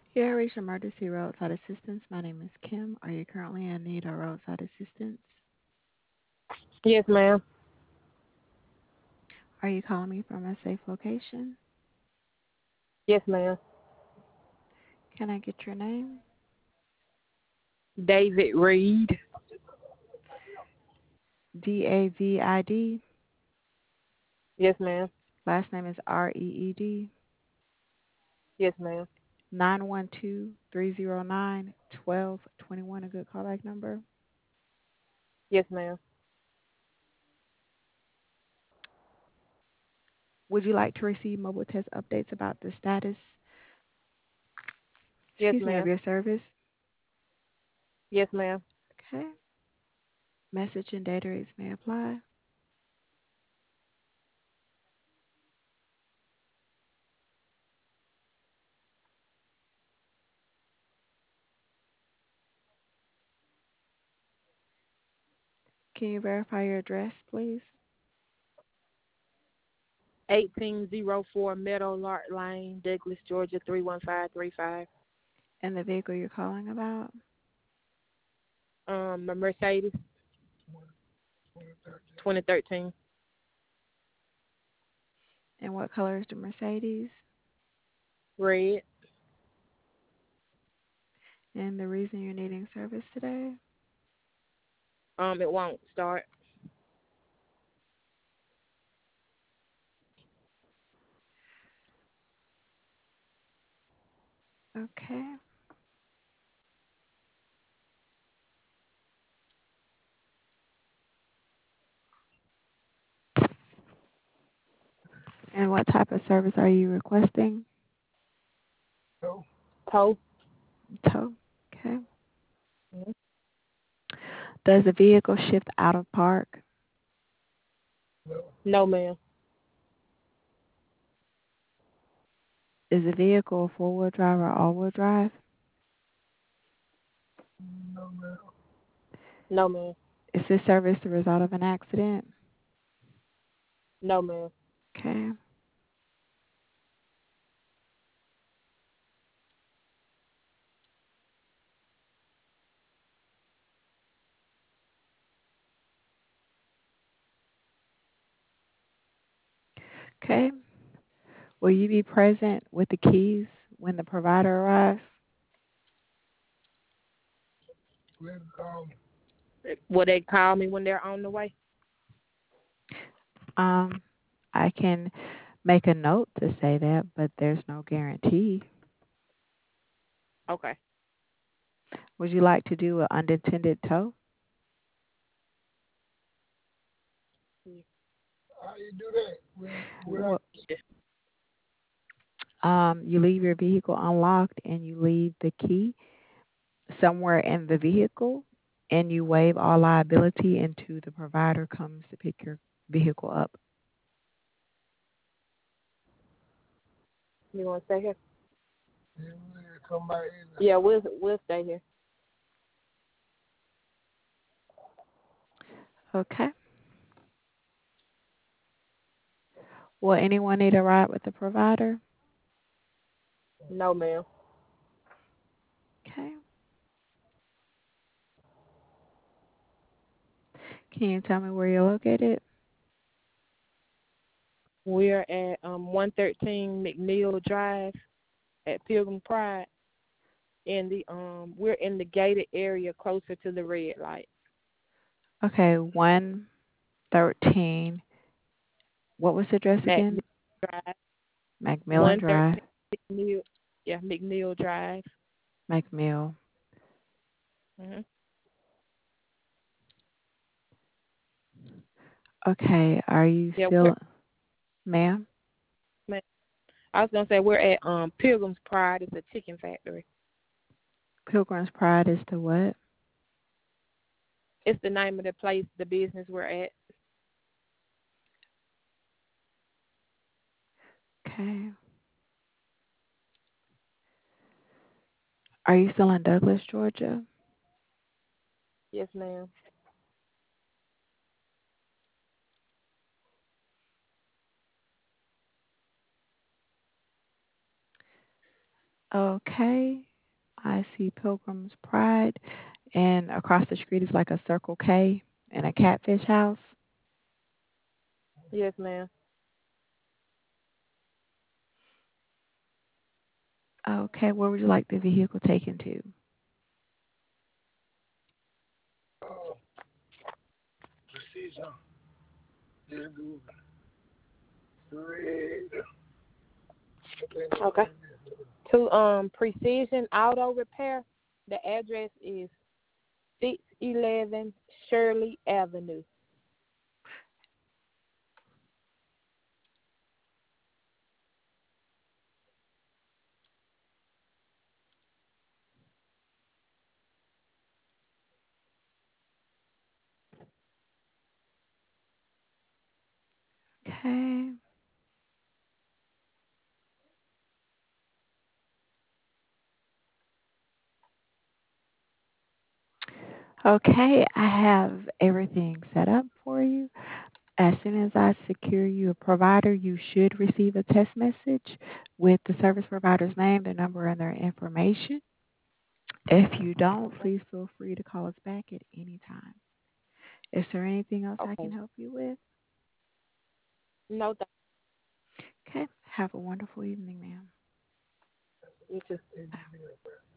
Here, reach emergency roadside assistance. My name is Kim. Are you currently in need of roadside assistance? Yes, ma'am. Are you calling me from a safe location? Yes, ma'am. Can I get your name? David Reed. David. Yes, ma'am. Last name is Reed. Yes, ma'am. 912-309-1221. A good callback number. Yes, ma'am. Would you like to receive mobile test updates about the status, Yes, of ma'am. your service? Yes, ma'am. Okay. Message and data rates may apply. Can you verify your address, please? 1804 Meadowlark Lane, Douglas, Georgia 31535. And the vehicle you're calling about? My Mercedes 2013. And what color is the Mercedes? Red. And the reason you're needing service today? It won't start. Okay. And what type of service are you requesting? Toe. Tow. Okay. Mhm. Does the vehicle shift out of park? No, ma'am. Is the vehicle four-wheel drive or all-wheel drive? No, ma'am. Is this service the result of an accident? No, ma'am. Okay. Okay. Will you be present with the keys when the provider arrives? Will they call me when they're on the way? Um, I can make a note to say that, but there's no guarantee. Okay. Would you like to do an unattended tow? Yeah. Well, you leave your vehicle unlocked and you leave the key somewhere in the vehicle and you waive all liability until the provider comes to pick your vehicle up. You want to stay here? Yeah, we'll stay here. Okay. Will anyone need a ride with the provider? No, ma'am. Okay. Can you tell me where you're located? We're at 113 McNeil Drive at Pilgrim Pride. We're in the gated area closer to the red light. Okay, 113. What was the address McNeil again? Drive. Macmillan Drive, 113 McNeil. Yeah, McNeil Drive. McMill. hmm Okay, are you Yeah, we're still, ma'am? ma- I was gonna say we're at Pilgrim's Pride. It's a chicken factory. Pilgrim's Pride is the what? It's the name of the place, the business we're at. Okay. Are you still in Douglas, Georgia? Yes, ma'am. Okay. I see Pilgrim's Pride, and across the street is like a Circle K and a Catfish House. Yes, ma'am. Okay, where would you like the vehicle taken to? Okay. To Precision Auto Repair. The address is 611 Shirley Avenue. Okay. Okay, I have everything set up for you. As soon as I secure you a provider, you should receive a text message with the service provider's name, their number, and their information. If you don't, Okay. please feel free to call us back at any time. Is there anything else I can Okay. help you with? No, thank Okay, have a wonderful evening, ma'am. you. Too.